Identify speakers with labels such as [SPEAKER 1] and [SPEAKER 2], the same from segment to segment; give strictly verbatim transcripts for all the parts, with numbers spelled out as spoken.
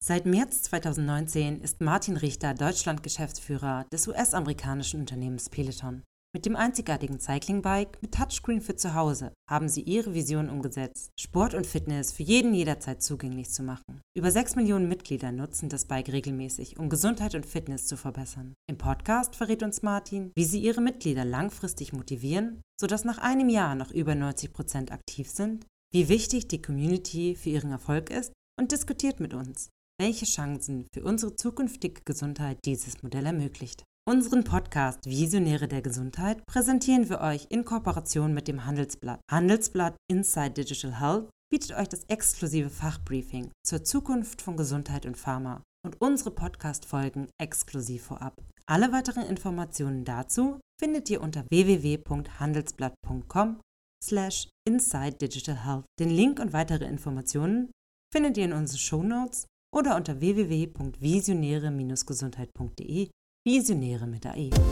[SPEAKER 1] Seit März zweitausendneunzehn ist Martin Richter Deutschland-Geschäftsführer des U S-amerikanischen Unternehmens Peloton. Mit dem einzigartigen Cycling-Bike mit Touchscreen für zu Hause haben sie ihre Vision umgesetzt, Sport und Fitness für jeden jederzeit zugänglich zu machen. Über sechs Millionen Mitglieder nutzen das Bike regelmäßig, um Gesundheit und Fitness zu verbessern. Im Podcast verrät uns Martin, wie sie ihre Mitglieder langfristig motivieren, sodass nach einem Jahr noch über neunzig Prozent aktiv sind, wie wichtig die Community für ihren Erfolg ist und diskutiert mit uns, welche Chancen für unsere zukünftige Gesundheit dieses Modell ermöglicht. Unseren Podcast Visionäre der Gesundheit präsentieren wir euch in Kooperation mit dem Handelsblatt. Handelsblatt Inside Digital Health bietet euch das exklusive Fachbriefing zur Zukunft von Gesundheit und Pharma und unsere Podcast-Folgen exklusiv vorab. Alle weiteren Informationen dazu findet ihr unter w w w punkt handelsblatt punkt com slash inside digital health. Den Link und weitere Informationen findet ihr in unseren Shownotes oder unter w w w punkt visionäre Bindestrich gesundheit punkt de. Visionäre mit A E.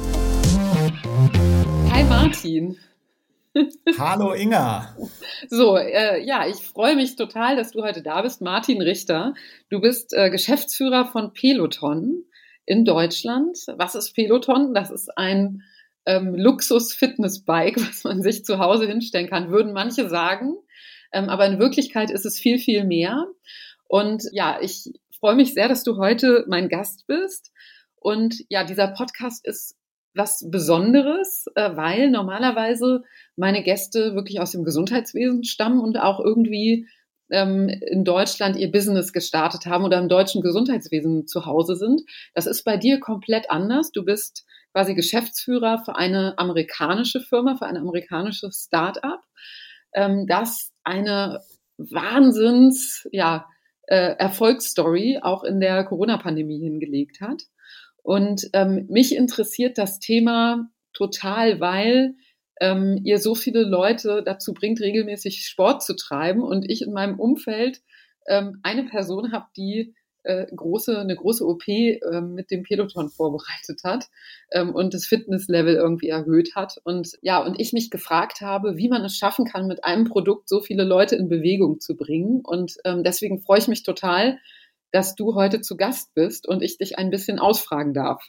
[SPEAKER 2] Hi Martin.
[SPEAKER 3] Hallo Inga.
[SPEAKER 2] So, äh, ja, ich freue mich total, dass du heute da bist. Martin Richter, du bist äh, Geschäftsführer von Peloton in Deutschland. Was ist Peloton? Das ist ein ähm, Luxus-Fitness-Bike, was man sich zu Hause hinstellen kann, würden manche sagen. Ähm, aber in Wirklichkeit ist es viel, viel mehr. Und ja, ich freue mich sehr, dass du heute mein Gast bist. Und ja, dieser Podcast ist was Besonderes, äh, weil normalerweise meine Gäste wirklich aus dem Gesundheitswesen stammen und auch irgendwie ähm, in Deutschland ihr Business gestartet haben oder im deutschen Gesundheitswesen zu Hause sind. Das ist bei dir komplett anders. Du bist quasi Geschäftsführer für eine amerikanische Firma, für ein amerikanisches Start-up, ähm, das eine Wahnsinns, ja, äh, Erfolgsstory auch in der Corona-Pandemie hingelegt hat. Und ähm, mich interessiert das Thema total, weil ähm, ihr so viele Leute dazu bringt, regelmäßig Sport zu treiben. Und ich in meinem Umfeld ähm, eine Person habe, die äh, große, eine große O P äh, mit dem Peloton vorbereitet hat ähm, und das Fitnesslevel irgendwie erhöht hat. Und ja, und ich mich gefragt habe, wie man es schaffen kann, mit einem Produkt so viele Leute in Bewegung zu bringen. Und ähm, deswegen freue ich mich total, dass du heute zu Gast bist und ich dich ein bisschen ausfragen darf.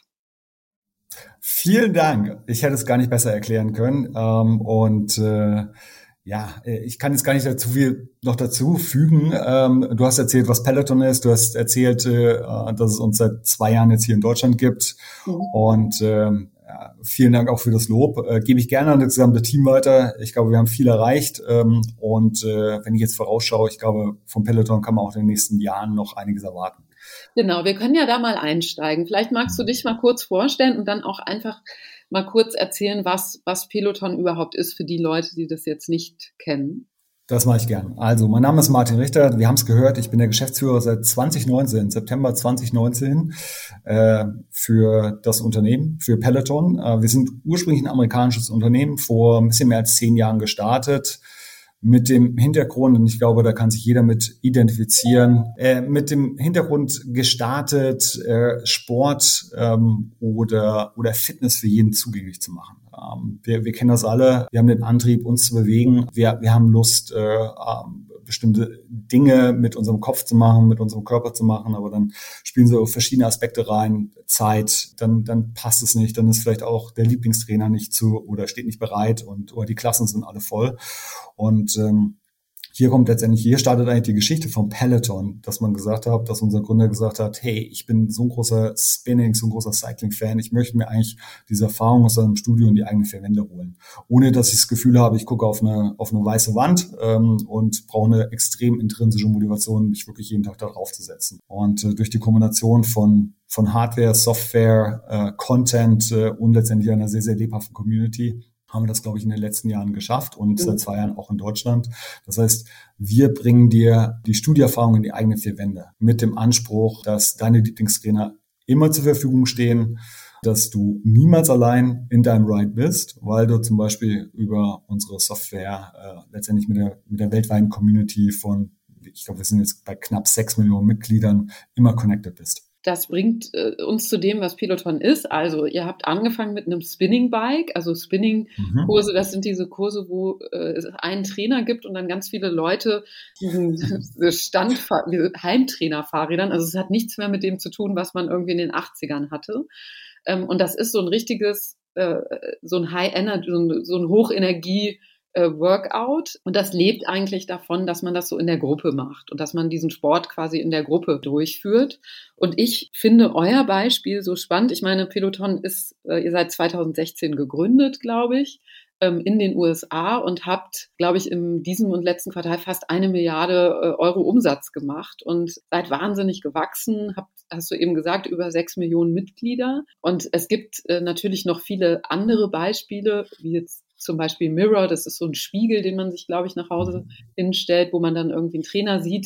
[SPEAKER 3] Vielen Dank. Ich hätte es gar nicht besser erklären können. Ähm, und äh, ja, ich kann jetzt gar nicht dazu viel noch dazu fügen. Ähm, du hast erzählt, was Peloton ist. Du hast erzählt, äh, dass es uns seit zwei Jahren jetzt hier in Deutschland gibt. Mhm. Und ähm, ja, vielen Dank auch für das Lob. Äh, gebe ich gerne an das gesamte Team weiter. Ich glaube, wir haben viel erreicht. Ähm, und äh, wenn ich jetzt vorausschaue, ich glaube, vom Peloton kann man auch in den nächsten Jahren noch einiges erwarten.
[SPEAKER 2] Genau, wir können ja da mal einsteigen. Vielleicht magst du dich mal kurz vorstellen und dann auch einfach mal kurz erzählen, was, was Peloton überhaupt ist für die Leute, die das jetzt nicht kennen.
[SPEAKER 3] Das mache ich gern. Also, mein Name ist Martin Richter. Wir haben es gehört. Ich bin der Geschäftsführer seit zwanzig neunzehn, September zwanzig neunzehn, äh, für das Unternehmen, für Peloton. Äh, wir sind ursprünglich ein amerikanisches Unternehmen, vor ein bisschen mehr als zehn Jahren gestartet. Mit dem Hintergrund, und ich glaube, da kann sich jeder mit identifizieren, äh, mit dem Hintergrund gestartet, äh, Sport ähm, oder oder Fitness für jeden zugänglich zu machen. Ähm, wir, wir kennen das alle. Wir haben den Antrieb, uns zu bewegen. Wir, wir haben Lust, äh, ähm, bestimmte Dinge mit unserem Kopf zu machen, mit unserem Körper zu machen, aber dann spielen so verschiedene Aspekte rein. Zeit, dann dann passt es nicht, dann ist vielleicht auch der Lieblingstrainer nicht zu oder steht nicht bereit und oder die Klassen sind alle voll. Und ähm, hier kommt letztendlich, hier startet eigentlich die Geschichte vom Peloton, dass man gesagt hat, dass unser Gründer gesagt hat, hey, ich bin so ein großer Spinning, so ein großer Cycling-Fan, ich möchte mir eigentlich diese Erfahrung aus einem Studio in die eigenen vier Wände holen. Ohne, dass ich das Gefühl habe, ich gucke auf eine auf eine weiße Wand ähm, und brauche eine extrem intrinsische Motivation, mich wirklich jeden Tag da drauf zu setzen. Und äh, durch die Kombination von von Hardware, Software, äh, Content äh, und letztendlich einer sehr, sehr lebhaften Community haben wir das, glaube ich, in den letzten Jahren geschafft und mhm. seit zwei Jahren auch in Deutschland. Das heißt, wir bringen dir die Studieerfahrung in die eigenen vier Wände mit dem Anspruch, dass deine Lieblingstrainer immer zur Verfügung stehen, dass du niemals allein in deinem Ride bist, weil du zum Beispiel über unsere Software äh, letztendlich mit der, mit der weltweiten Community von, ich glaube, wir sind jetzt bei knapp sechs Millionen Mitgliedern, immer connected bist.
[SPEAKER 2] das bringt äh, uns zu dem, was Peloton ist. Also ihr habt angefangen mit einem Spinning-Bike, also Spinning-Kurse, mhm. das sind diese Kurse, wo äh, es einen Trainer gibt und dann ganz viele Leute diesen Stand, Heimtrainer-Fahrrädern, also es hat nichts mehr mit dem zu tun, was man irgendwie in den achtzigern hatte. Ähm, und das ist so ein richtiges, äh, so ein High-Energy, so ein, so ein Hochenergie- Workout, und das lebt eigentlich davon, dass man das so in der Gruppe macht und dass man diesen Sport quasi in der Gruppe durchführt. Und ich finde euer Beispiel so spannend. Ich meine, Peloton ist, äh, ihr seid zweitausendsechzehn gegründet, glaube ich, ähm, in den U S A und habt, glaube ich, in diesem und letzten Quartal fast eine Milliarde äh, Euro Umsatz gemacht und seid wahnsinnig gewachsen, habt, hast du eben gesagt, über sechs Millionen Mitglieder. Und es gibt äh, natürlich noch viele andere Beispiele, wie jetzt zum Beispiel Mirror, das ist so ein Spiegel, den man sich, glaube ich, nach Hause hinstellt, wo man dann irgendwie einen Trainer sieht.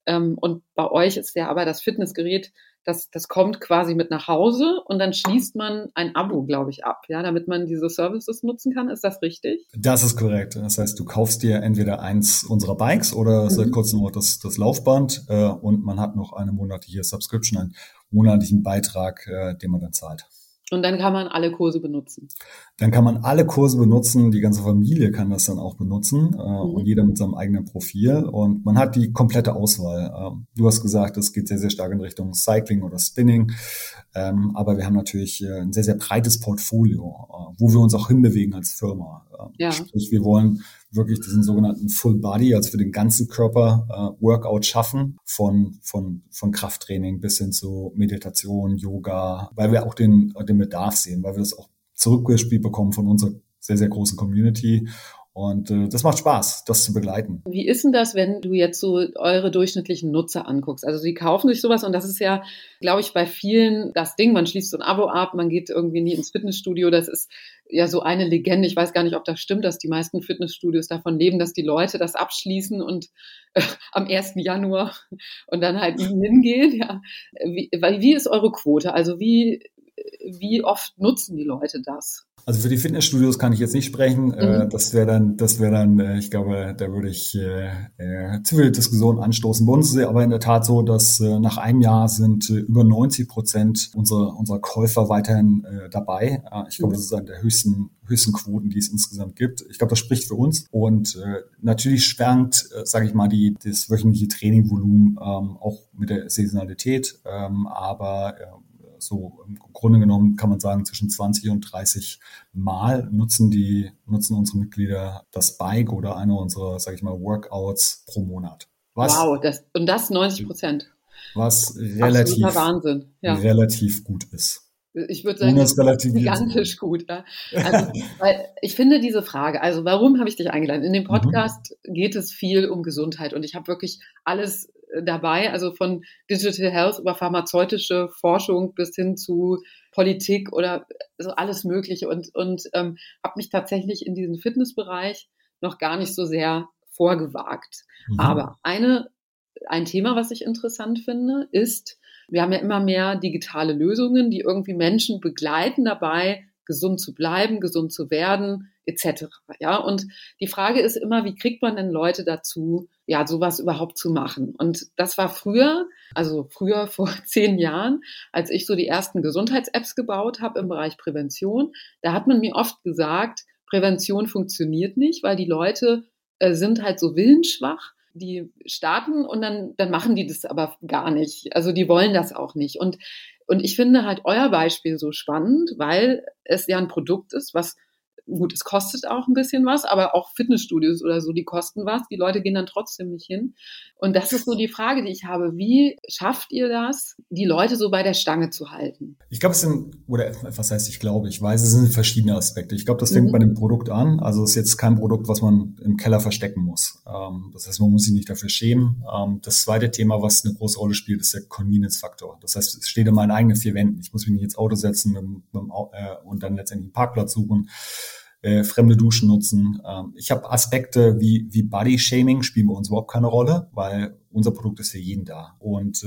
[SPEAKER 2] Und bei euch ist ja aber das Fitnessgerät, das, das kommt quasi mit nach Hause und dann schließt man ein Abo, glaube ich, ab, ja, damit man diese Services nutzen kann. Ist das richtig?
[SPEAKER 3] Das ist korrekt. Das heißt, du kaufst dir entweder eins unserer Bikes oder mhm. seit kurzem noch das, das Laufband äh, und man hat noch eine monatliche Subscription, einen monatlichen Beitrag, äh, den man dann zahlt.
[SPEAKER 2] Und dann kann man alle Kurse benutzen.
[SPEAKER 3] Dann kann man alle Kurse benutzen, die ganze Familie kann das dann auch benutzen äh, mhm. und jeder mit seinem eigenen Profil. Und man hat die komplette Auswahl. Ähm, du hast gesagt, es geht sehr, sehr stark in Richtung Cycling oder Spinning. Ähm, aber wir haben natürlich äh, ein sehr, sehr breites Portfolio, äh, wo wir uns auch hinbewegen als Firma. Äh, ja. Sprich, wir wollen wirklich diesen sogenannten Full Body, also für den ganzen Körper äh, Workout schaffen, von von von Krafttraining bis hin zu Meditation, Yoga, weil wir auch den den Bedarf sehen, weil wir das auch zurückgespielt bekommen von unserer sehr, sehr großen Community. Und äh, das macht Spaß, das zu begleiten.
[SPEAKER 2] Wie ist denn das, wenn du jetzt so eure durchschnittlichen Nutzer anguckst? Also sie kaufen sich sowas und das ist ja, glaube ich, bei vielen das Ding, man schließt so ein Abo ab, man geht irgendwie nie ins Fitnessstudio. Das ist ja so eine Legende. Ich weiß gar nicht, ob das stimmt, dass die meisten Fitnessstudios davon leben, dass die Leute das abschließen und äh, am ersten Januar und dann halt nie hingehen. Ja. Wie, wie ist eure Quote? Also wie, wie oft nutzen die Leute das?
[SPEAKER 3] Also für die Fitnessstudios kann ich jetzt nicht sprechen. Mhm. Das wäre dann, das wäre dann, ich glaube, da würde ich äh, äh, zu viel Diskussion anstoßen. Bei uns ist es aber in der Tat so, dass äh, nach einem Jahr sind äh, über neunzig Prozent unserer unserer Käufer weiterhin äh, dabei. Äh, ich glaube, mhm. das ist eine der höchsten höchsten Quoten, die es insgesamt gibt. Ich glaube, das spricht für uns. Und äh, natürlich schwankt, äh, sage ich mal, die das wöchentliche Trainingvolumen ähm, auch mit der Saisonalität, ähm, aber äh, so im Grunde genommen kann man sagen, zwischen zwanzig und dreißig Mal nutzen die, nutzen unsere Mitglieder das Bike oder eine unserer, sage ich mal, Workouts pro Monat.
[SPEAKER 2] Was, wow, das, und das neunzig Prozent.
[SPEAKER 3] Was relativ,
[SPEAKER 2] Wahnsinn. Ja.
[SPEAKER 3] relativ gut ist.
[SPEAKER 2] Ich würde sagen, das ist gigantisch gut. Ja. Also, weil ich finde diese Frage, also warum habe ich dich eingeladen? In dem Podcast mhm. geht es viel um Gesundheit und ich habe wirklich alles dabei, also von Digital Health über pharmazeutische Forschung bis hin zu Politik oder so alles Mögliche und, und ähm, habe mich tatsächlich in diesen Fitnessbereich noch gar nicht so sehr vorgewagt. Mhm. Aber eine, ein Thema, was ich interessant finde, ist, wir haben ja immer mehr digitale Lösungen, die irgendwie Menschen begleiten dabei, gesund zu bleiben, gesund zu werden, et cetera. Ja, und die Frage ist immer, wie kriegt man denn Leute dazu, ja, sowas überhaupt zu machen? Und das war früher, also früher vor zehn Jahren, als ich so die ersten Gesundheits-Apps gebaut habe im Bereich Prävention, da hat man mir oft gesagt, Prävention funktioniert nicht, weil die Leute äh, sind halt so willensschwach. Die starten und dann, dann machen die das aber gar nicht. Also die wollen das auch nicht. Und, und ich finde halt euer Beispiel so spannend, weil es ja ein Produkt ist, was, gut, es kostet auch ein bisschen was, aber auch Fitnessstudios oder so, die kosten was. Die Leute gehen dann trotzdem nicht hin. Und das ist so die Frage, die ich habe. Wie schafft ihr das, die Leute so bei der Stange zu halten?
[SPEAKER 3] Ich glaube, es sind, oder was heißt ich glaube, ich weiß, es sind verschiedene Aspekte. Ich glaube, das fängt mhm. bei dem Produkt an. Also es ist jetzt kein Produkt, was man im Keller verstecken muss. Das heißt, man muss sich nicht dafür schämen. Das zweite Thema, was eine große Rolle spielt, ist der Convenience-Faktor. Das heißt, es steht in meinen eigenen vier Wänden. Ich muss mich nicht ins Auto setzen mit, mit, äh, und dann letztendlich einen Parkplatz suchen. Äh, fremde Duschen nutzen. Ähm, ich habe Aspekte wie wie Body-Shaming spielen bei uns überhaupt keine Rolle, weil unser Produkt ist für jeden da. Und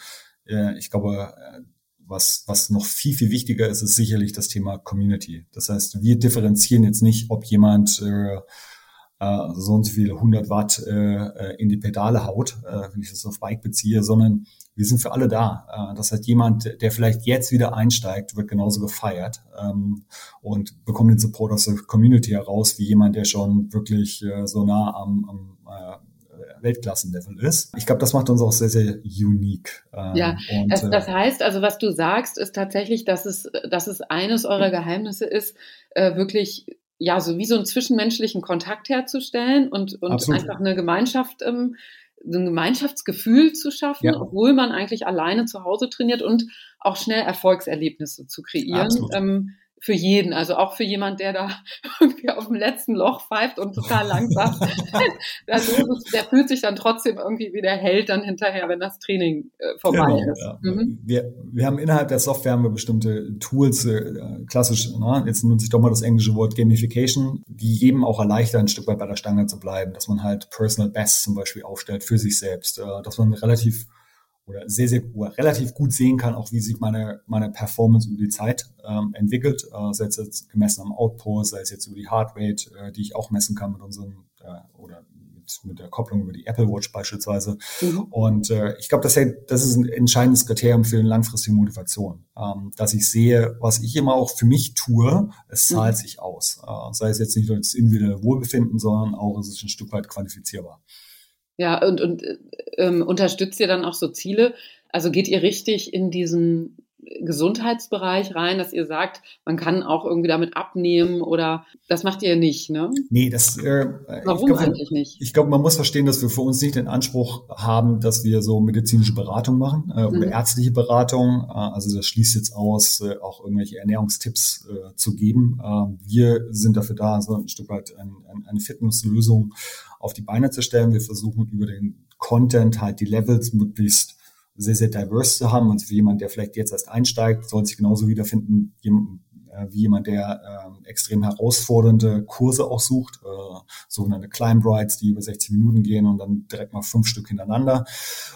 [SPEAKER 3] äh, ich glaube, was was noch viel, viel wichtiger ist, ist sicherlich das Thema Community. Das heißt, wir differenzieren jetzt nicht, ob jemand äh, äh, so und so viel hundert Watt äh, in die Pedale haut, äh, wenn ich das auf Bike beziehe, sondern wir sind für alle da. Äh, das heißt, jemand, der vielleicht jetzt wieder einsteigt, wird genauso gefeiert ähm, und bekommt den Support aus der Community heraus, wie jemand, der schon wirklich äh, so nah am, am äh, Weltklassenlevel ist. Ich glaube, das macht uns auch sehr, sehr unique. Ähm,
[SPEAKER 2] Ja,
[SPEAKER 3] und,
[SPEAKER 2] das,
[SPEAKER 3] äh,
[SPEAKER 2] das heißt also, was du sagst, ist tatsächlich, dass es, dass es eines eurer Geheimnisse ist, äh, wirklich ja so wie so einen zwischenmenschlichen Kontakt herzustellen und, und
[SPEAKER 3] absolut.
[SPEAKER 2] einfach eine Gemeinschaft, ähm, so ein Gemeinschaftsgefühl zu schaffen,
[SPEAKER 3] Ja.
[SPEAKER 2] obwohl man eigentlich alleine zu Hause trainiert und auch schnell Erfolgserlebnisse zu kreieren.
[SPEAKER 3] Absolut.
[SPEAKER 2] Ähm, für jeden, also auch für jemand, der da irgendwie auf dem letzten Loch pfeift und total langsam. Also der fühlt sich dann trotzdem irgendwie wie der Held dann hinterher, wenn das Training äh, vorbei
[SPEAKER 3] Genau,
[SPEAKER 2] ist.
[SPEAKER 3] ja.
[SPEAKER 2] Mhm.
[SPEAKER 3] Wir, wir haben innerhalb der Software haben wir bestimmte Tools, äh, klassisch, ne? Jetzt nutze ich doch mal das englische Wort Gamification, die jedem auch erleichtern, ein Stück weit bei der Stange zu bleiben, dass man halt Personal Bests zum Beispiel aufstellt für sich selbst, äh, dass man relativ oder sehr, sehr oder relativ gut sehen kann, auch wie sich meine, meine Performance über die Zeit ähm, entwickelt, äh, sei es jetzt gemessen am Output, sei es jetzt über die Heartrate, äh, die ich auch messen kann mit unseren äh, oder mit, mit der Kopplung über die Apple Watch beispielsweise.
[SPEAKER 2] Mhm.
[SPEAKER 3] Und äh, ich glaube, das, das ist ein entscheidendes Kriterium für eine langfristige Motivation, ähm, dass ich sehe, was ich immer auch für mich tue, es zahlt mhm. sich aus. Äh, sei es jetzt nicht nur das individuelle Wohlbefinden, sondern auch es ist ein Stück weit quantifizierbar.
[SPEAKER 2] Ja, und, und ähm, unterstützt ihr dann auch so Ziele? Also geht ihr richtig in diesen Gesundheitsbereich rein, dass ihr sagt, man kann auch irgendwie damit abnehmen oder das macht ihr nicht, ne?
[SPEAKER 3] Nee, das äh,
[SPEAKER 2] Warum
[SPEAKER 3] ich glaub,
[SPEAKER 2] eigentlich nicht?
[SPEAKER 3] Ich glaube, man muss verstehen, dass wir für uns nicht den Anspruch haben, dass wir so medizinische Beratung machen äh, oder mhm. ärztliche Beratung. Äh, also das schließt jetzt aus, äh, auch irgendwelche Ernährungstipps äh, zu geben. Äh, wir sind dafür da, so ein Stück weit ein, ein, eine Fitnesslösung auf die Beine zu stellen. Wir versuchen über den Content halt die Levels möglichst sehr, sehr diverse zu haben. Also für jemand, der vielleicht jetzt erst einsteigt, soll sich genauso wiederfinden wie jemand, der äh, extrem herausfordernde Kurse auch sucht, äh, sogenannte Climb Rides, die über sechzig Minuten gehen und dann direkt mal fünf Stück hintereinander.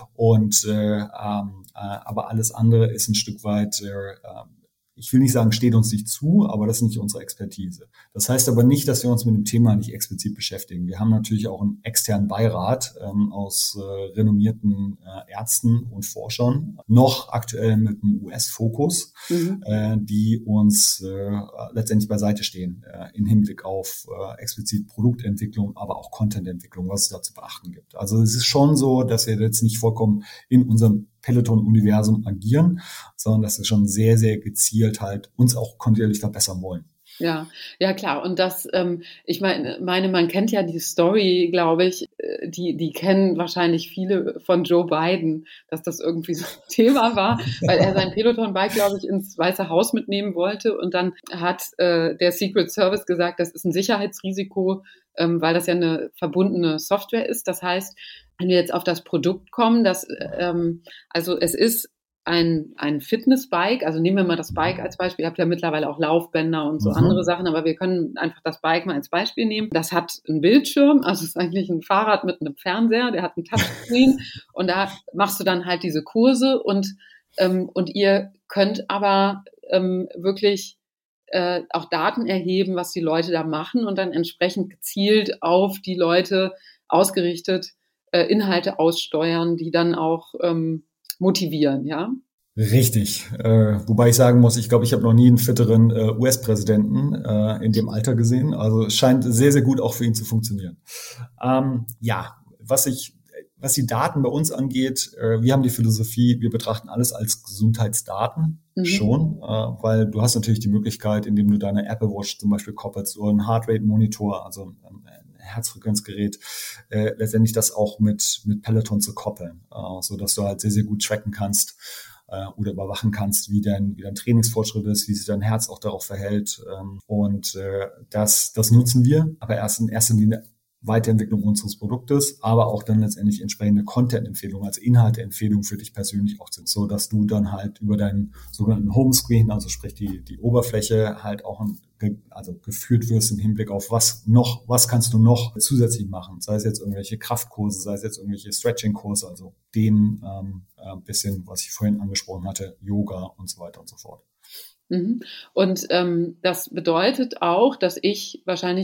[SPEAKER 3] Und äh, äh, aber alles andere ist ein Stück weit, äh, ich will nicht sagen, steht uns nicht zu, aber das ist nicht unsere Expertise. Das heißt aber nicht, dass wir uns mit dem Thema nicht explizit beschäftigen. Wir haben natürlich auch einen externen Beirat ähm, aus äh, renommierten äh, Ärzten und Forschern, noch aktuell mit einem U S-Fokus, mhm. äh, die uns äh, letztendlich beiseite stehen äh, im Hinblick auf äh, explizit Produktentwicklung, aber auch Contententwicklung, was es da zu beachten gibt. Also es ist schon so, dass wir jetzt nicht vollkommen in unserem Peloton-Universum agieren, sondern dass wir schon sehr, sehr gezielt halt uns auch kontinuierlich verbessern wollen.
[SPEAKER 2] Ja, ja klar. Und das, ähm, ich meine, meine, man kennt ja die Story, glaube ich, die, die kennen wahrscheinlich viele von Joe Biden, dass das irgendwie so ein Thema war, weil er sein Peloton-Bike, glaube ich, ins Weiße Haus mitnehmen wollte. Und dann hat äh, der Secret Service gesagt, das ist ein Sicherheitsrisiko, ähm, weil das ja eine verbundene Software ist. Das heißt, wenn wir jetzt auf das Produkt kommen, dass, ähm, also es ist ein, ein Fitnessbike, also nehmen wir mal das Bike als Beispiel, ihr habt ja mittlerweile auch Laufbänder und so mhm. andere Sachen, aber wir können einfach das Bike mal als Beispiel nehmen. Das hat einen Bildschirm, also es ist eigentlich ein Fahrrad mit einem Fernseher, der hat einen Touchscreen und da machst du dann halt diese Kurse und, ähm, und ihr könnt aber ähm, wirklich äh, auch Daten erheben, was die Leute da machen und dann entsprechend gezielt auf die Leute ausgerichtet äh, Inhalte aussteuern, die dann auch ähm, motivieren, ja?
[SPEAKER 3] Richtig. Äh, wobei ich sagen muss, ich glaube, ich habe noch nie einen fitteren äh, U S-Präsidenten äh, in dem Alter gesehen. Also es scheint sehr, sehr gut auch für ihn zu funktionieren. Ähm, ja, was ich, was die Daten bei uns angeht, äh, wir haben die Philosophie, wir betrachten alles als Gesundheitsdaten mhm. schon, äh, weil du hast natürlich die Möglichkeit, indem du deine Apple Watch zum Beispiel koppelst oder einen Heartrate-Monitor, also ein Herzfrequenzgerät, äh, letztendlich das auch mit mit Peloton zu koppeln, äh, so dass du halt sehr, sehr gut tracken kannst äh, oder überwachen kannst, wie dein wie dein Trainingsfortschritt ist, wie sich dein Herz auch darauf verhält. Ähm, und äh, das das nutzen wir, aber erst in erster Linie Weiterentwicklung unseres Produktes, aber auch dann letztendlich entsprechende Content-Empfehlungen, also Inhalte-Empfehlungen für dich persönlich auch sind, so dass du dann halt über deinen sogenannten Homescreen, also sprich die die Oberfläche, halt auch ein, also geführt wirst im Hinblick auf was noch, was kannst du noch zusätzlich machen, sei es jetzt irgendwelche Kraftkurse, sei es jetzt irgendwelche Stretching-Kurse, also dem ähm, ein bisschen, was ich vorhin angesprochen hatte, Yoga und so weiter und so fort.
[SPEAKER 2] Mhm. Und ähm, das bedeutet auch, dass ich wahrscheinlich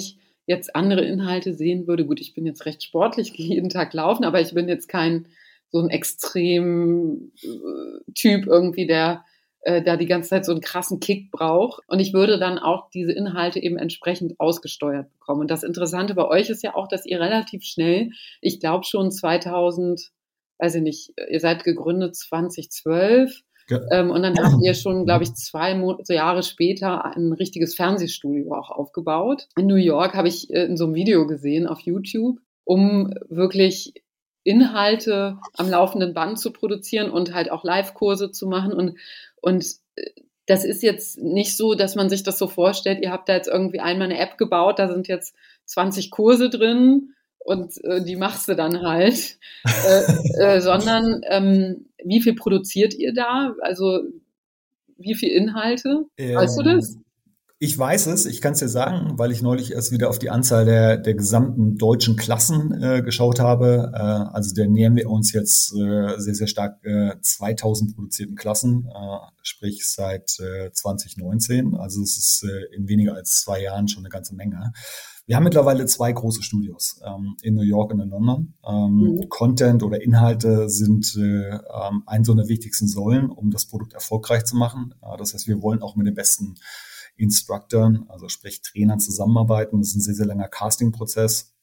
[SPEAKER 2] jetzt andere Inhalte sehen würde, gut, ich bin jetzt recht sportlich, gehe jeden Tag laufen, aber ich bin jetzt kein so ein extrem äh, Typ irgendwie, der äh, da die ganze Zeit so einen krassen Kick braucht. Und ich würde dann auch diese Inhalte eben entsprechend ausgesteuert bekommen. Und das Interessante bei euch ist ja auch, dass ihr relativ schnell, ich glaube schon zweitausend, weiß ich nicht, ihr seid gegründet zweitausendzwölf,
[SPEAKER 3] Ge-
[SPEAKER 2] ähm, und dann habt ihr schon, glaube ich, zwei Mo- so Jahre später ein richtiges Fernsehstudio auch aufgebaut. In New York habe ich äh, in so einem Video gesehen auf YouTube, um wirklich Inhalte am laufenden Band zu produzieren und halt auch Live-Kurse zu machen. Und, und äh, das ist jetzt nicht so, dass man sich das so vorstellt, ihr habt da jetzt irgendwie einmal eine App gebaut, da sind jetzt zwanzig Kurse drin und äh, die machst du dann halt, äh, äh, sondern ähm, wie viel produziert ihr da? Also wie viel Inhalte? Weißt du das?
[SPEAKER 3] Ähm, Ich weiß es, ich kann es dir sagen, weil ich neulich erst wieder auf die Anzahl der, der gesamten deutschen Klassen äh, geschaut habe. Äh, also da nähern wir uns jetzt äh, sehr, sehr stark äh, zweitausend produzierten Klassen, äh, sprich seit äh, zwanzig neunzehn. Also es ist äh, in weniger als zwei Jahren schon eine ganze Menge. Wir haben mittlerweile zwei große Studios ähm, in New York und in London. Ähm,
[SPEAKER 2] Mhm.
[SPEAKER 3] Content oder Inhalte sind äh, ähm, ein so einer wichtigsten Säulen, um das Produkt erfolgreich zu machen. Äh, das heißt, wir wollen auch mit den besten Instructoren, also sprich Trainern zusammenarbeiten. Das ist ein sehr, sehr langer Casting-Prozess.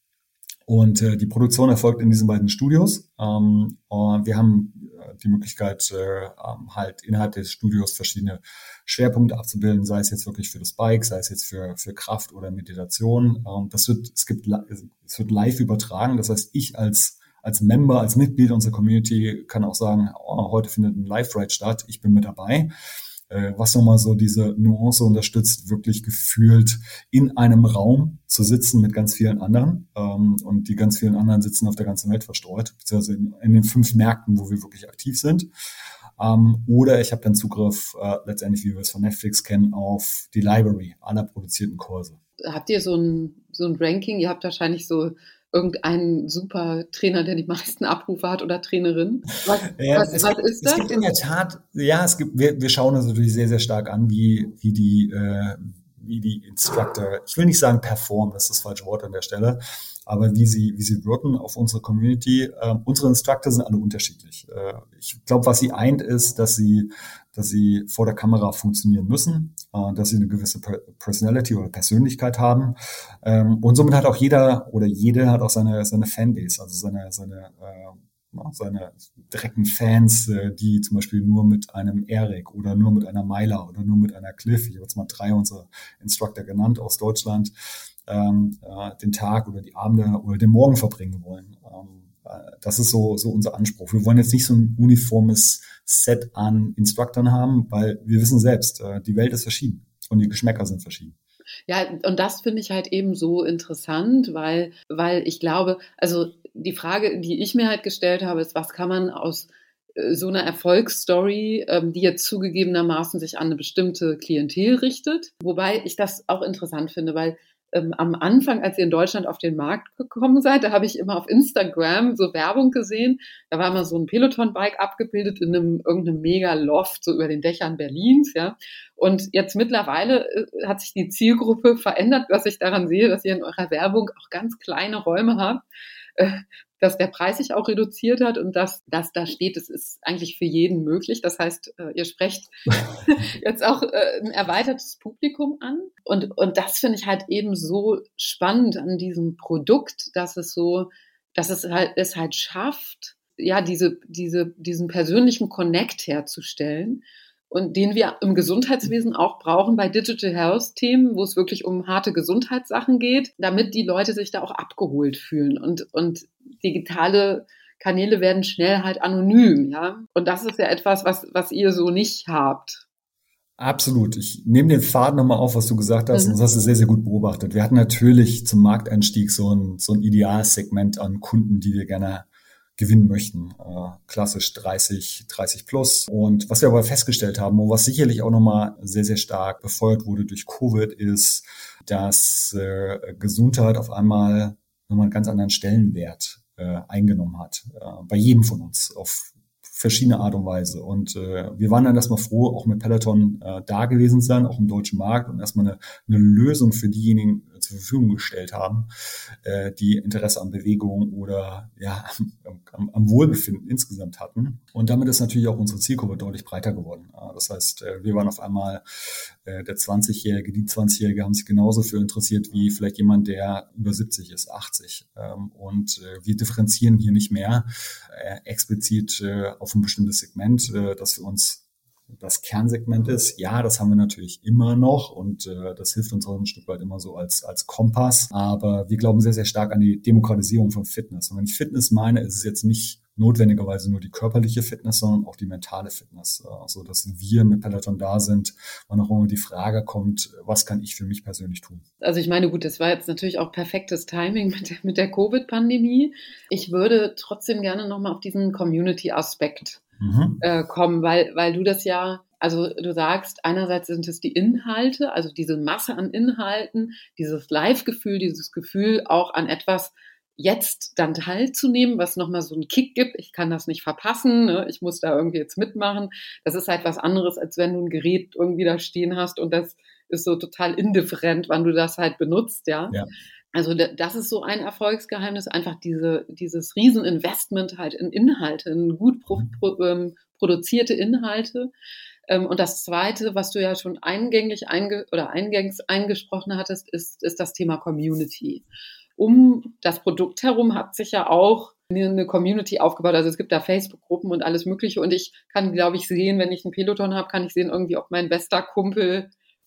[SPEAKER 3] Und äh, die Produktion erfolgt in diesen beiden Studios. Ähm, und wir haben äh, die Möglichkeit, äh, ähm, halt innerhalb des Studios verschiedene Schwerpunkte abzubilden, sei es jetzt wirklich für das Bike, sei es jetzt für, für Kraft oder Meditation. Ähm, das wird, es gibt, es wird live übertragen. Das heißt, ich als als Member, als Mitglied unserer Community kann auch sagen, oh, heute findet ein Live-Ride statt, ich bin mit dabei. Was nochmal so diese Nuance unterstützt, wirklich gefühlt in einem Raum zu sitzen mit ganz vielen anderen. Ähm, und die ganz vielen anderen sitzen auf der ganzen Welt verstreut, beziehungsweise in, in den fünf Märkten, wo wir wirklich aktiv sind. Ähm, oder ich habe dann Zugriff, äh, letztendlich, wie wir es von Netflix kennen, auf die Library aller produzierten Kurse.
[SPEAKER 2] Habt ihr so ein, so ein Ranking? Ihr habt wahrscheinlich so irgendeinen super Trainer, der die meisten Abrufe hat oder Trainerin. Was,
[SPEAKER 3] Ja,
[SPEAKER 2] was,
[SPEAKER 3] es
[SPEAKER 2] was
[SPEAKER 3] gibt,
[SPEAKER 2] ist
[SPEAKER 3] es
[SPEAKER 2] das?
[SPEAKER 3] gibt in der Tat, ja, es gibt, wir, wir schauen uns natürlich sehr, sehr stark an, wie, wie die, äh, wie die Instructor, ich will nicht sagen performen, das ist das falsche Wort an der Stelle, aber wie sie, wie sie wirken auf unsere Community. Äh, unsere Instructor sind alle unterschiedlich. Äh, ich glaube, was sie eint, ist, dass sie, dass sie vor der Kamera funktionieren müssen, äh, dass sie eine gewisse Personality oder Persönlichkeit haben. Ähm, und somit hat auch jeder oder jede hat auch seine, seine Fanbase, also seine, seine, äh, seine direkten Fans, äh, die zum Beispiel nur mit einem Eric oder nur mit einer Myla oder nur mit einer Cliff, ich habe jetzt mal drei unserer Instructor genannt aus Deutschland, ähm, äh, den Tag oder die Abende oder den Morgen verbringen wollen. Ähm, äh, das ist so, so unser Anspruch. Wir wollen jetzt nicht so ein uniformes Set an Instructoren haben, weil wir wissen selbst, äh, die Welt ist verschieden und die Geschmäcker sind verschieden.
[SPEAKER 2] Ja, und das finde ich halt eben so interessant, weil, weil ich glaube, also die Frage, die ich mir halt gestellt habe, ist, was kann man aus äh, so einer Erfolgsstory, ähm, die jetzt zugegebenermaßen sich an eine bestimmte Klientel richtet, wobei ich das auch interessant finde, weil ähm, am Anfang, als ihr in Deutschland auf den Markt gekommen seid, da habe ich immer auf Instagram so Werbung gesehen. Da war immer so ein Peloton-Bike abgebildet in einem irgendeinem Mega-Loft, so über den Dächern Berlins, ja. Und jetzt mittlerweile äh, hat sich die Zielgruppe verändert, was ich daran sehe, dass ihr in eurer Werbung auch ganz kleine Räume habt, äh, dass der Preis sich auch reduziert hat und dass das da steht, es ist eigentlich für jeden möglich. Das heißt, äh, ihr sprecht jetzt auch äh, ein erweitertes Publikum an. Und, und das finde ich halt eben so spannend an diesem Produkt, dass es so, dass es halt, es halt schafft, ja, diese, diese, diesen persönlichen Connect herzustellen. Und den wir im Gesundheitswesen auch brauchen bei Digital Health Themen, wo es wirklich um harte Gesundheitssachen geht, damit die Leute sich da auch abgeholt fühlen. Und, und digitale Kanäle werden schnell halt anonym, ja. Und das ist ja etwas, was, was ihr so nicht habt.
[SPEAKER 3] Absolut. Ich nehme den Faden nochmal auf, was du gesagt hast, und
[SPEAKER 2] Mhm.
[SPEAKER 3] das hast du sehr, sehr gut beobachtet. Wir hatten natürlich zum Markteinstieg so ein, so ein Idealsegment an Kunden, die wir gerne gewinnen möchten. Äh, klassisch dreißig, dreißig plus. Und was wir aber festgestellt haben und was sicherlich auch nochmal sehr, sehr stark befeuert wurde durch Covid, ist, dass äh, Gesundheit auf einmal nochmal einen ganz anderen Stellenwert äh, eingenommen hat. Äh, bei jedem von uns auf verschiedene Art und Weise. Und äh, wir waren dann erstmal froh, auch mit Peloton äh, da gewesen zu sein, auch im deutschen Markt und erstmal eine, eine Lösung für diejenigen zur Verfügung gestellt haben, äh, die Interesse an Bewegung oder ja am, am Wohlbefinden insgesamt hatten. Und damit ist natürlich auch unsere Zielgruppe deutlich breiter geworden. Das heißt, wir waren auf einmal äh, der zwanzigjährige, die zwanzigjährige haben sich genauso für interessiert wie vielleicht jemand, der über siebzig ist, achtzig. Ähm, und äh, wir differenzieren hier nicht mehr äh, explizit äh, auf ein bestimmtes Segment, äh, das für uns das Kernsegment ist. Ja, das haben wir natürlich immer noch und äh, das hilft uns auch ein Stück weit immer so als als Kompass. Aber wir glauben sehr, sehr stark an die Demokratisierung von Fitness. Und wenn ich Fitness meine, ist es jetzt nicht notwendigerweise nur die körperliche Fitness, sondern auch die mentale Fitness. Äh, so dass wir mit Peloton da sind, wann auch immer die Frage kommt, was kann ich für mich persönlich tun?
[SPEAKER 2] Also ich meine, gut, das war jetzt natürlich auch perfektes Timing mit der, mit der Covid-Pandemie. Ich würde trotzdem gerne nochmal auf diesen Community-Aspekt Mhm. Äh, kommen, weil, weil du das ja, also du sagst, einerseits sind es die Inhalte, also diese Masse an Inhalten, dieses Live-Gefühl, dieses Gefühl auch an etwas jetzt dann teilzunehmen, was nochmal so einen Kick gibt, ich kann das nicht verpassen, ne? Ich muss da irgendwie jetzt mitmachen. Das ist halt was anderes, als wenn du ein Gerät irgendwie da stehen hast und das ist so total indifferent, wann du das halt benutzt, ja. ja. Also das ist so ein Erfolgsgeheimnis, einfach diese, dieses Rieseninvestment halt in Inhalte, in gut pro, pro, ähm, produzierte Inhalte. Ähm, und das Zweite, was du ja schon eingänglich einge, oder eingängs eingesprochen hattest, ist, ist das Thema Community. Um das Produkt herum hat sich ja auch eine Community aufgebaut. Also es gibt da Facebook-Gruppen und alles Mögliche. Und ich kann, glaube ich, sehen, wenn ich einen Peloton habe, kann ich sehen irgendwie, ob mein bester Kumpel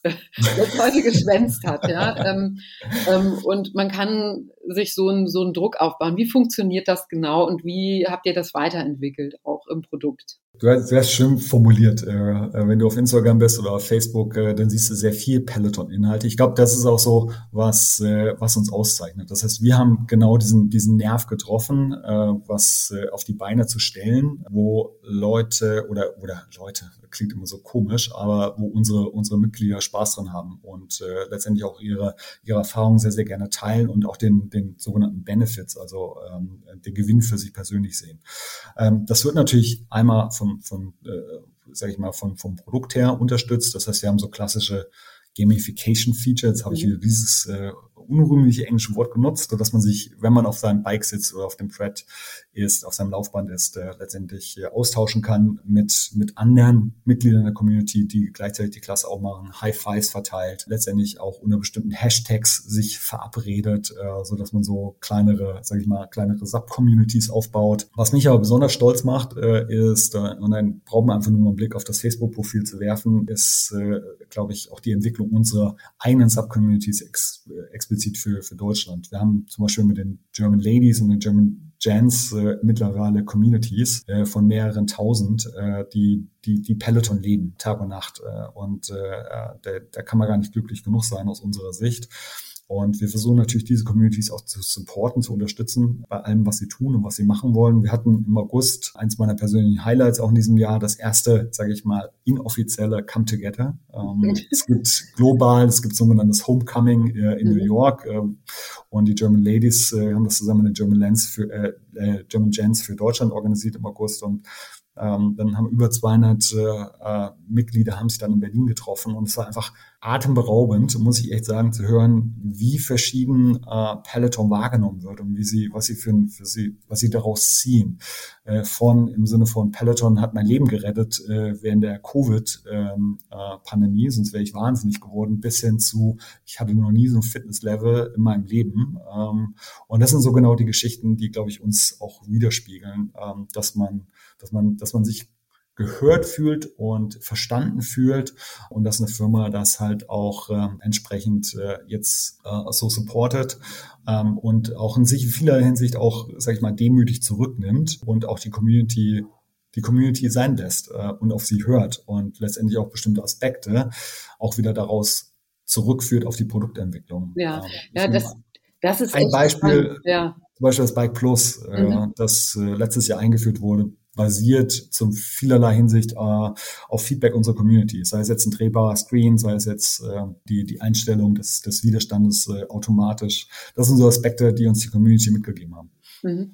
[SPEAKER 2] das heute geschwänzt hat, ja. Ähm, ähm, und man kann sich so einen so einen Druck aufbauen. Wie funktioniert das genau und wie habt ihr das weiterentwickelt, auch im Produkt?
[SPEAKER 3] Du hast sehr schön formuliert. Äh, wenn du auf Instagram bist oder auf Facebook, äh, dann siehst du sehr viel Peloton-Inhalte. Ich glaube, das ist auch so, was äh, was uns auszeichnet. Das heißt, wir haben genau diesen diesen Nerv getroffen, äh, was äh, auf die Beine zu stellen, wo Leute oder oder Leute, klingt immer so komisch, aber wo unsere unsere Mitglieder Spaß dran haben und äh, letztendlich auch ihre ihre Erfahrungen sehr sehr gerne teilen und auch den den sogenannten Benefits, also ähm, den Gewinn für sich persönlich sehen. Ähm, das wird natürlich einmal von von, von äh, sag ich mal, von, vom Produkt her unterstützt. Das heißt, wir haben so klassische Gamification-Feature. Jetzt habe ich wieder dieses äh, unrühmliche englische Wort genutzt, sodass man sich, wenn man auf seinem Bike sitzt oder auf dem Tread ist, auf seinem Laufband ist, äh, letztendlich äh, austauschen kann mit mit anderen Mitgliedern der Community, die gleichzeitig die Klasse auch machen, High-Fives verteilt, letztendlich auch unter bestimmten Hashtags sich verabredet, äh, so dass man so kleinere, sage ich mal, kleinere Sub-Communities aufbaut. Was mich aber besonders stolz macht, äh, ist, äh, und dann braucht man einfach nur mal einen Blick auf das Facebook-Profil zu werfen, ist, äh, glaube ich, auch die Entwicklung unserer eigenen Sub-Communities ex, äh, explizit für, für Deutschland. Wir haben zum Beispiel mit den German Ladies und den German Gents äh, mittlerweile Communities äh, von mehreren tausend, äh, die, die, die Peloton leben, Tag und Nacht. Äh, und äh, da, da kann man gar nicht glücklich genug sein aus unserer Sicht. Und wir versuchen natürlich, diese Communities auch zu supporten, zu unterstützen bei allem, was sie tun und was sie machen wollen. Wir hatten im August eins meiner persönlichen Highlights auch in diesem Jahr, das erste, sage ich mal, inoffizielle Come Together. Ähm, es gibt global, es gibt sogenanntes Homecoming äh, in mhm. New York äh, und die German Ladies äh, haben das zusammen mit den German Lens für äh, äh, German Gents für Deutschland organisiert im August und Ähm, dann haben über zweihundert äh, Mitglieder haben sich dann in Berlin getroffen und es war einfach atemberaubend, muss ich echt sagen, zu hören, wie verschieden äh, Peloton wahrgenommen wird und wie sie, was sie für, für sie, was sie daraus ziehen. Äh, von im Sinne von Peloton hat mein Leben gerettet äh, während der Covid-Pandemie, ähm, äh, sonst wäre ich wahnsinnig geworden, bis hin zu, ich hatte noch nie so ein Fitnesslevel in meinem Leben. Ähm, und das sind so genau die Geschichten, die, glaube ich, uns auch widerspiegeln, ähm, dass man dass man, dass man sich gehört fühlt und verstanden fühlt und dass eine Firma das halt auch äh, entsprechend äh, jetzt äh, so supportet ähm, und auch in sich in vieler Hinsicht auch, sag ich mal, demütig zurücknimmt und auch die Community die Community sein lässt äh, und auf sie hört und letztendlich auch bestimmte Aspekte auch wieder daraus zurückführt auf die Produktentwicklung.
[SPEAKER 2] Ja, ähm, ja das, das ist
[SPEAKER 3] ein Beispiel,
[SPEAKER 2] ja.
[SPEAKER 3] Zum Beispiel das Bike Plus, äh, mhm. das äh, letztes Jahr eingeführt wurde, basiert zu vielerlei Hinsicht äh, auf Feedback unserer Community. Sei es jetzt ein drehbarer Screen, sei es jetzt äh, die die Einstellung des, des Widerstandes äh, automatisch. Das sind so Aspekte, die uns die Community mitgegeben haben.
[SPEAKER 2] Mhm.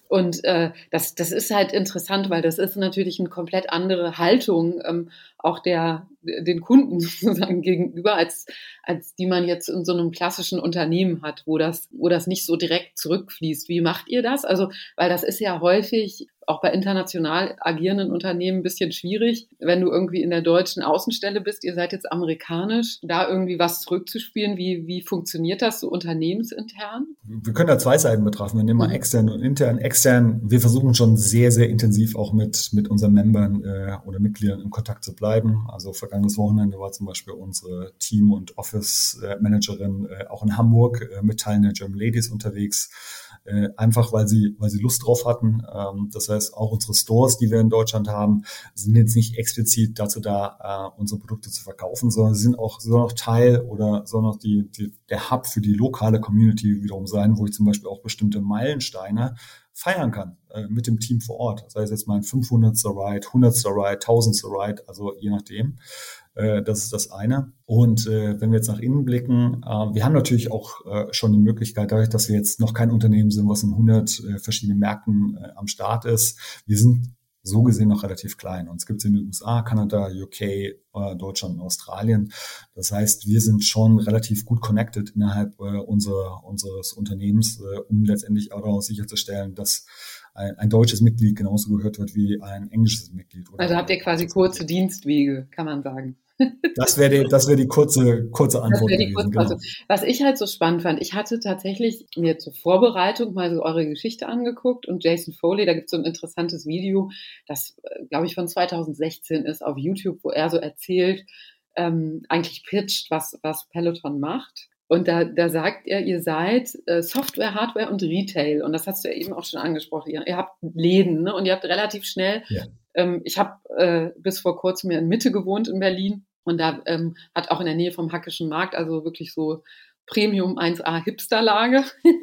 [SPEAKER 2] Und äh, das, das ist halt interessant, weil das ist natürlich eine komplett andere Haltung, ähm, auch der, den Kunden sozusagen gegenüber, als, als die man jetzt in so einem klassischen Unternehmen hat, wo das, wo das nicht so direkt zurückfließt. Wie macht ihr das? Also, weil das ist ja häufig auch bei international agierenden Unternehmen ein bisschen schwierig, wenn du irgendwie in der deutschen Außenstelle bist, ihr seid jetzt amerikanisch, da irgendwie was zurückzuspielen. Wie, wie funktioniert das so unternehmensintern?
[SPEAKER 3] Wir können da zwei Seiten betrachten. Wir nehmen mal extern und intern. Extern, wir versuchen schon sehr, sehr intensiv auch mit, mit unseren Membern äh, oder Mitgliedern in Kontakt zu bleiben. Also vergangenes Wochenende war zum Beispiel unsere Team- und Office-Managerin äh, auch in Hamburg äh, mit Teilen der German Ladies unterwegs. Äh, einfach, weil sie, weil sie Lust drauf hatten. Ähm, das heißt, auch unsere Stores, die wir in Deutschland haben, sind jetzt nicht explizit dazu da, äh, unsere Produkte zu verkaufen, sondern sie sind auch, sollen auch Teil oder sollen auch die, die, der Hub für die lokale Community wiederum sein, wo ich zum Beispiel auch bestimmte Meilensteine feiern kann äh, mit dem Team vor Ort. Sei es jetzt mal ein fünfhundertster Ride, hundertster Ride, tausendster Ride, also je nachdem. Äh, das ist das eine. Und äh, wenn wir jetzt nach innen blicken, äh, wir haben natürlich auch äh, schon die Möglichkeit, dadurch, dass wir jetzt noch kein Unternehmen sind, was in hundert äh, verschiedenen Märkten äh, am Start ist. Wir sind so gesehen noch relativ klein. Uns gibt es in den U S A, Kanada, U K, äh, Deutschland und Australien. Das heißt, wir sind schon relativ gut connected innerhalb äh, unserer, unseres Unternehmens, äh, um letztendlich auch daraus sicherzustellen, dass ein, ein deutsches Mitglied genauso gehört wird wie ein englisches Mitglied. Oder
[SPEAKER 2] also habt ihr quasi kurze Mitglied. Dienstwege, kann man sagen.
[SPEAKER 3] Das wäre die, das wäre die kurze, kurze Antwort
[SPEAKER 2] das die
[SPEAKER 3] gewesen.
[SPEAKER 2] Kurze,
[SPEAKER 3] genau.
[SPEAKER 2] Was ich halt so spannend fand, ich hatte tatsächlich mir zur Vorbereitung mal so eure Geschichte angeguckt und Jason Foley, da gibt es so ein interessantes Video, das, glaube ich, von zweitausendsechzehn ist auf YouTube, wo er so erzählt, ähm, eigentlich pitcht, was, was Peloton macht. Und da, da sagt er, ihr seid äh, Software, Hardware und Retail. Und das hast du ja eben auch schon angesprochen. Ihr, ihr habt Läden, ne? Und ihr habt relativ schnell, ja. ähm, ich habe äh, bis vor kurzem in Mitte gewohnt in Berlin. Und da ähm, hat auch in der Nähe vom Hackischen Markt, also wirklich so Premium eins A Hipsterlage,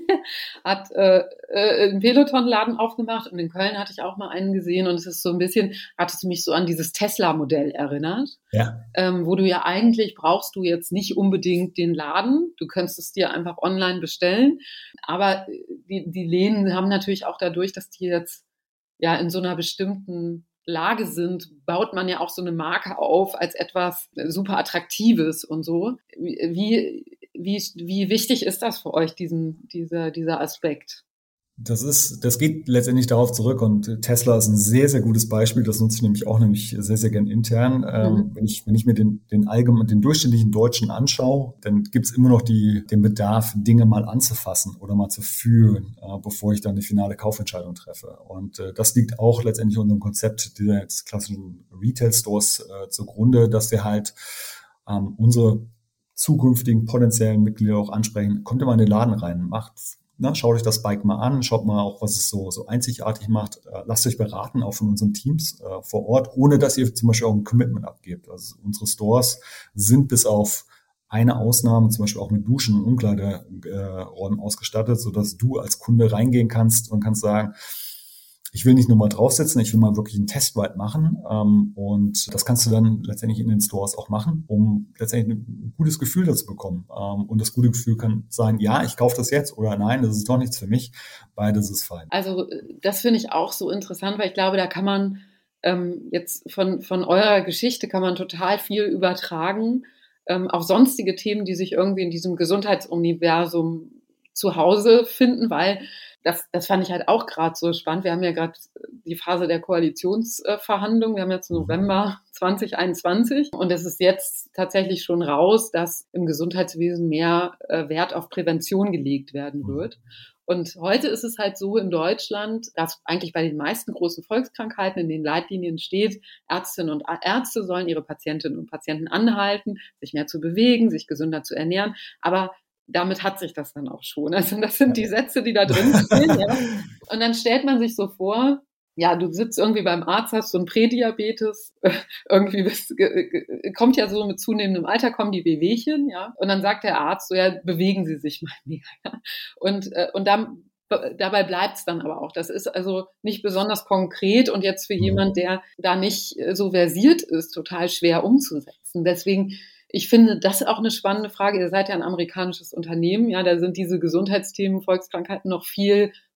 [SPEAKER 2] hat äh, äh, einen Peloton-Laden aufgemacht. Und in Köln hatte ich auch mal einen gesehen. Und es ist so ein bisschen, hat es mich so an dieses Tesla-Modell erinnert. Ja. Ähm, wo du ja eigentlich brauchst du jetzt nicht unbedingt den Laden. Du könntest es dir einfach online bestellen. Aber die, die Läden haben natürlich auch dadurch, dass die jetzt ja in so einer bestimmten Lage sind, baut man ja auch so eine Marke auf als etwas super Attraktives und so. Wie, wie, wie wichtig ist das für euch, diesen, dieser, dieser Aspekt?
[SPEAKER 3] Das ist, das geht letztendlich darauf zurück und Tesla ist ein sehr, sehr gutes Beispiel. Das nutze ich nämlich auch nämlich sehr, sehr gern intern. Mhm. Ähm, wenn ich, wenn ich mir den, den allgemeinen, den durchschnittlichen Deutschen anschaue, dann gibt es immer noch die, den Bedarf, Dinge mal anzufassen oder mal zu fühlen, äh, bevor ich dann die finale Kaufentscheidung treffe. Und äh, das liegt auch letztendlich unserem Konzept des klassischen Retail-Stores äh, zugrunde, dass wir halt ähm, unsere zukünftigen potenziellen Mitglieder auch ansprechen. Kommt ihr mal in den Laden rein, macht Na, schaut euch das Bike mal an, schaut mal auch, was es so, so einzigartig macht. Äh, lasst euch beraten, auch von unseren Teams äh, vor Ort, ohne dass ihr zum Beispiel auch ein Commitment abgebt. Also unsere Stores sind bis auf eine Ausnahme, zum Beispiel auch mit Duschen und Umkleideräumen äh, ausgestattet, sodass du als Kunde reingehen kannst und kannst sagen, ich will nicht nur mal draufsitzen, ich will mal wirklich einen Testride machen. Ähm, und das kannst du dann letztendlich in den Stores auch machen, um letztendlich ein gutes Gefühl dazu bekommen. Ähm, und das gute Gefühl kann sein, ja, ich kaufe das jetzt oder nein, das ist doch nichts für mich. Beides ist fein.
[SPEAKER 2] Also das finde ich auch so interessant, weil ich glaube, da kann man ähm, jetzt von, von eurer Geschichte kann man total viel übertragen, ähm, auch sonstige Themen, die sich irgendwie in diesem Gesundheitsuniversum zu Hause finden, weil Das, das fand ich halt auch gerade so spannend. Wir haben ja gerade die Phase der Koalitionsverhandlungen. Wir haben jetzt November zwanzig einundzwanzig und es ist jetzt tatsächlich schon raus, dass im Gesundheitswesen mehr äh, Wert auf Prävention gelegt werden wird. Und heute ist es halt so in Deutschland, dass eigentlich bei den meisten großen Volkskrankheiten in den Leitlinien steht, Ärztinnen und Ärzte sollen ihre Patientinnen und Patienten anhalten, sich mehr zu bewegen, sich gesünder zu ernähren. Aber damit hat sich das dann auch schon. Also das sind die Sätze, die da drin stehen. Ja. Und dann stellt man sich so vor, ja, du sitzt irgendwie beim Arzt, hast so einen Prädiabetes, irgendwie bist, kommt ja so mit zunehmendem Alter, kommen die Wehwehchen, ja. Und dann sagt der Arzt so, ja, bewegen Sie sich mal mehr. Ja. Und, und dann, dabei bleibt es dann aber auch. Das ist also nicht besonders konkret und jetzt für jemand, der da nicht so versiert ist, total schwer umzusetzen. Deswegen Ich finde, das ist auch eine spannende Frage. Ihr seid ja ein amerikanisches Unternehmen, ja, da sind diese Gesundheitsthemen, Volkskrankheiten noch viel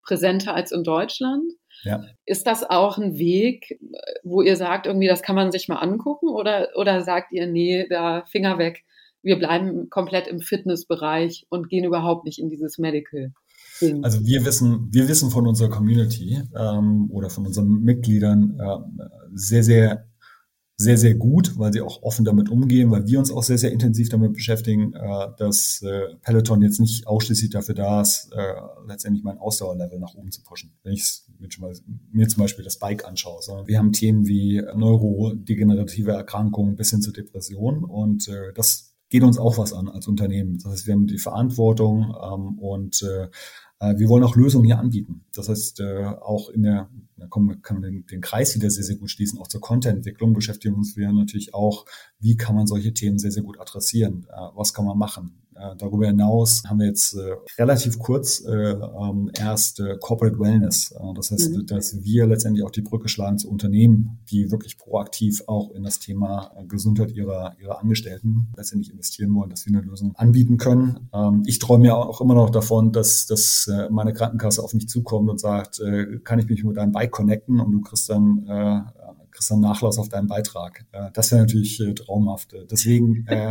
[SPEAKER 2] präsenter als in Deutschland.
[SPEAKER 3] Ja.
[SPEAKER 2] Ist das auch ein Weg, wo ihr sagt, irgendwie, das kann man sich mal angucken? Oder, oder sagt ihr, nee, da Finger weg, wir bleiben komplett im Fitnessbereich und gehen überhaupt nicht in dieses Medical-Ding?
[SPEAKER 3] Also wir wissen, wir wissen von unserer Community ähm, oder von unseren Mitgliedern äh, sehr, sehr sehr, sehr gut, weil sie auch offen damit umgehen, weil wir uns auch sehr, sehr intensiv damit beschäftigen, äh, dass äh, Peloton jetzt nicht ausschließlich dafür da ist, äh, letztendlich mein Ausdauerlevel nach oben zu pushen. Wenn ich mir zum Beispiel das Bike anschaue, sondern wir haben Themen wie neurodegenerative Erkrankungen bis hin zur Depression und äh, das geht uns auch was an als Unternehmen. Das heißt, wir haben die Verantwortung ähm, und äh, wir wollen auch Lösungen hier anbieten. Das heißt, äh, auch in der, da kommen, kann man den, den Kreis wieder sehr, sehr gut schließen. Auch zur Content-Entwicklung beschäftigen uns wir natürlich auch, wie kann man solche Themen sehr, sehr gut adressieren? Äh, was kann man machen? Äh, darüber hinaus haben wir jetzt äh, relativ kurz äh, ähm, erst äh, Corporate Wellness. Äh, das heißt, mhm. dass wir letztendlich auch die Brücke schlagen zu Unternehmen, die wirklich proaktiv auch in das Thema äh, Gesundheit ihrer, ihrer Angestellten letztendlich investieren wollen, dass wir eine Lösung anbieten können. Ähm, ich träume ja auch immer noch davon, dass, dass meine Krankenkasse auf mich zukommt und sagt, äh, kann ich mich mit deinem Bike connecten und du kriegst dann, äh, kriegst dann Nachlass auf deinen Beitrag. Äh, das wäre natürlich äh, traumhaft. Deswegen, äh,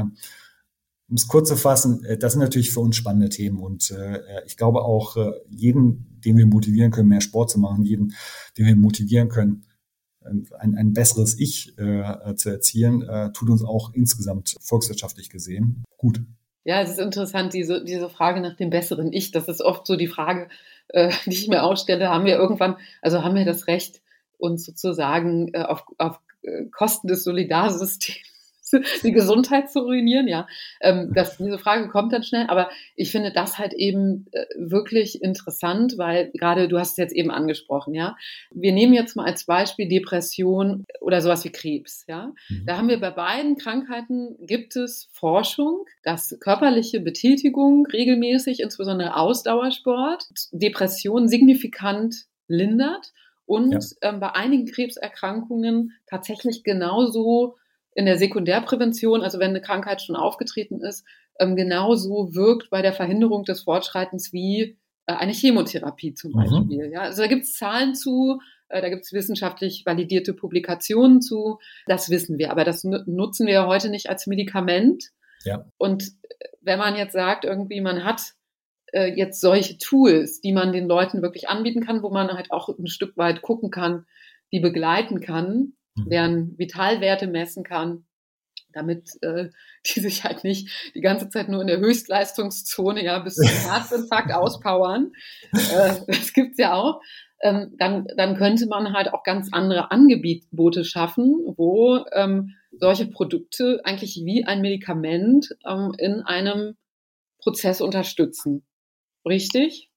[SPEAKER 3] um es kurz zu fassen, äh, das sind natürlich für uns spannende Themen und äh, ich glaube auch, äh, jeden, den wir motivieren können, mehr Sport zu machen, jeden, den wir motivieren können, ein, ein besseres Ich äh, zu erzielen, äh, tut uns auch insgesamt volkswirtschaftlich gesehen gut.
[SPEAKER 2] Ja, es ist interessant, diese, diese Frage nach dem besseren Ich. Das ist oft so die Frage, äh, die ich mir auch stelle. Haben wir irgendwann, also haben wir das Recht, uns sozusagen äh, auf, auf Kosten des Solidarsystems die Gesundheit zu ruinieren? Ja, ähm, das, diese Frage kommt dann schnell. Aber ich finde das halt eben äh, wirklich interessant, weil gerade, du hast es jetzt eben angesprochen, ja. Wir nehmen jetzt mal als Beispiel Depression oder sowas wie Krebs, ja. Mhm. Da haben wir bei beiden Krankheiten, gibt es Forschung, dass körperliche Betätigung regelmäßig, insbesondere Ausdauersport, Depression signifikant lindert und ja. ähm, bei einigen Krebserkrankungen tatsächlich genauso in der Sekundärprävention, also wenn eine Krankheit schon aufgetreten ist, ähm, genauso wirkt bei der Verhinderung des Fortschreitens wie äh, eine Chemotherapie zum Beispiel. Mhm. Ja, also da gibt es Zahlen zu, äh, da gibt es wissenschaftlich validierte Publikationen zu, das wissen wir, aber das n- nutzen wir ja heute nicht als Medikament. Ja. Und wenn man jetzt sagt, irgendwie man hat äh, jetzt solche Tools, die man den Leuten wirklich anbieten kann, wo man halt auch ein Stück weit gucken kann, die begleiten kann, deren Vitalwerte messen kann, damit äh, die sich halt nicht die ganze Zeit nur in der Höchstleistungszone ja bis zum Herzinfarkt auspowern. Äh, das gibt's ja auch. Ähm, dann, dann könnte man halt auch ganz andere Angebote schaffen, wo ähm, solche Produkte eigentlich wie ein Medikament ähm, in einem Prozess unterstützen. Richtig?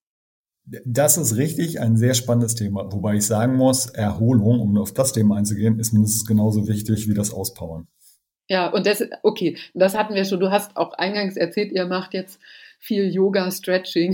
[SPEAKER 3] Das ist richtig, ein sehr spannendes Thema. Wobei ich sagen muss, Erholung, um auf das Thema einzugehen, ist mindestens genauso wichtig wie das Auspowern.
[SPEAKER 2] Ja, und das, okay, das hatten wir schon. Du hast auch eingangs erzählt, ihr macht jetzt viel Yoga, Stretching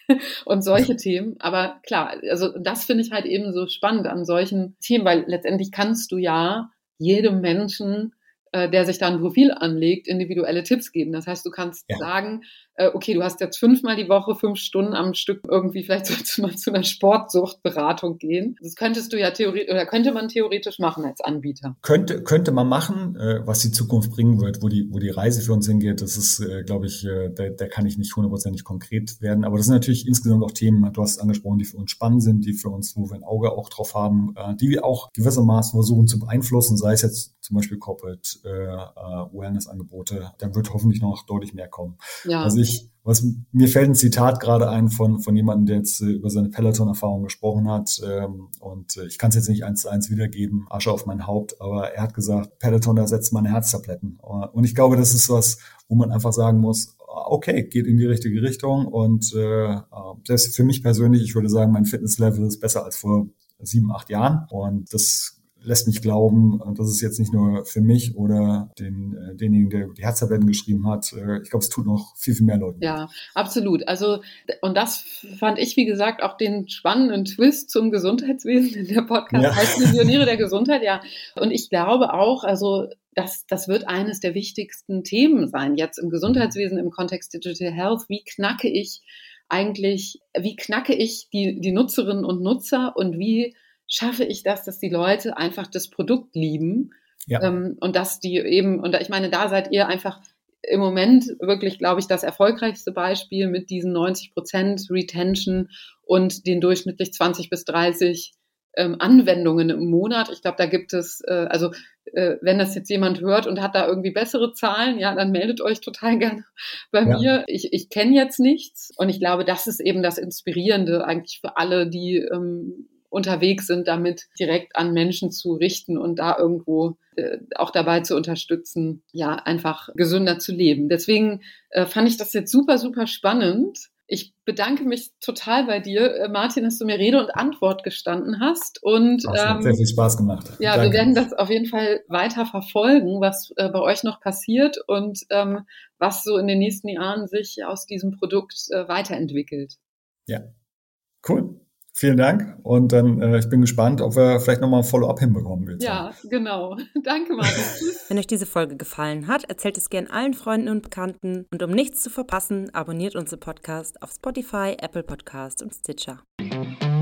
[SPEAKER 2] und solche Themen. Aber klar, also das finde ich halt eben so spannend an solchen Themen, weil letztendlich kannst du ja jedem Menschen, äh, der sich da ein Profil anlegt, individuelle Tipps geben. Das heißt, du kannst ja. sagen, äh, okay, du hast jetzt fünfmal die Woche, fünf Stunden am Stück irgendwie, vielleicht solltest du mal zu einer Sportsuchtberatung gehen. Das könntest du ja theoretisch, oder könnte man theoretisch machen als Anbieter.
[SPEAKER 3] Könnte, könnte man machen, äh, was die Zukunft bringen wird, wo die, wo die Reise für uns hingeht. Das ist, äh, glaube ich, äh, da, da kann ich nicht hundertprozentig konkret werden. Aber das sind natürlich insgesamt auch Themen, du hast es angesprochen, die für uns spannend sind, die für uns, wo wir ein Auge auch drauf haben, äh, die wir auch gewissermaßen versuchen zu beeinflussen, sei es jetzt zum Beispiel Corporate äh, uh, Wellness-Angebote. Da wird hoffentlich noch deutlich mehr kommen. Ja. Also ich, was mir fällt ein Zitat gerade ein von von jemandem, der jetzt äh, über seine Peloton-Erfahrung gesprochen hat. Ähm, und äh, ich kann es jetzt nicht eins zu eins wiedergeben, Asche auf mein Haupt, aber er hat gesagt, Peloton ersetzt meine Herztabletten. Und ich glaube, das ist was, wo man einfach sagen muss, okay, geht in die richtige Richtung. Und äh, selbst für mich persönlich, ich würde sagen, mein Fitnesslevel ist besser als vor sieben, acht Jahren. Und das lässt mich glauben, das ist jetzt nicht nur für mich oder den, denjenigen, der die Herztabletten geschrieben hat. Ich glaube, es tut noch viel, viel mehr Leuten.
[SPEAKER 2] Ja, absolut. Also, und das fand ich, wie gesagt, auch den spannenden Twist zum Gesundheitswesen in der Podcast. Ja. Heißt die Pioniere der Gesundheit, ja. Und ich glaube auch, also, das, das wird eines der wichtigsten Themen sein, jetzt im Gesundheitswesen, im Kontext Digital Health. Wie knacke ich eigentlich, wie knacke ich die, die Nutzerinnen und Nutzer und wie schaffe ich das, dass die Leute einfach das Produkt lieben. Ja. Ähm, und dass die eben, und ich meine, da seid ihr einfach im Moment wirklich, glaube ich, das erfolgreichste Beispiel mit diesen neunzig Prozent Retention und den durchschnittlich zwanzig bis dreißig ähm, Anwendungen im Monat. Ich glaube, da gibt es, äh, also äh, wenn das jetzt jemand hört und hat da irgendwie bessere Zahlen, ja, dann meldet euch total gerne bei ja. mir. Ich, ich kenne jetzt nichts und ich glaube, das ist eben das Inspirierende eigentlich für alle, die ähm, unterwegs sind, damit direkt an Menschen zu richten und da irgendwo äh, auch dabei zu unterstützen, ja, einfach gesünder zu leben. Deswegen äh, fand ich das jetzt super, super spannend. Ich bedanke mich total bei dir, äh, Martin, dass du mir Rede und Antwort gestanden hast. Und
[SPEAKER 3] das hat ähm, sehr viel Spaß gemacht.
[SPEAKER 2] Ja, Danke. Wir werden das auf jeden Fall weiter verfolgen, was äh, bei euch noch passiert und ähm, was so in den nächsten Jahren sich aus diesem Produkt äh, weiterentwickelt.
[SPEAKER 3] Ja, cool. Vielen Dank und dann, äh, ich bin gespannt, ob wir vielleicht nochmal ein Follow-up hinbekommen. Willst
[SPEAKER 2] ja, genau. Danke, Martin.
[SPEAKER 1] Wenn euch diese Folge gefallen hat, erzählt es gern allen Freunden und Bekannten und um nichts zu verpassen, abonniert unseren Podcast auf Spotify, Apple Podcast und Stitcher.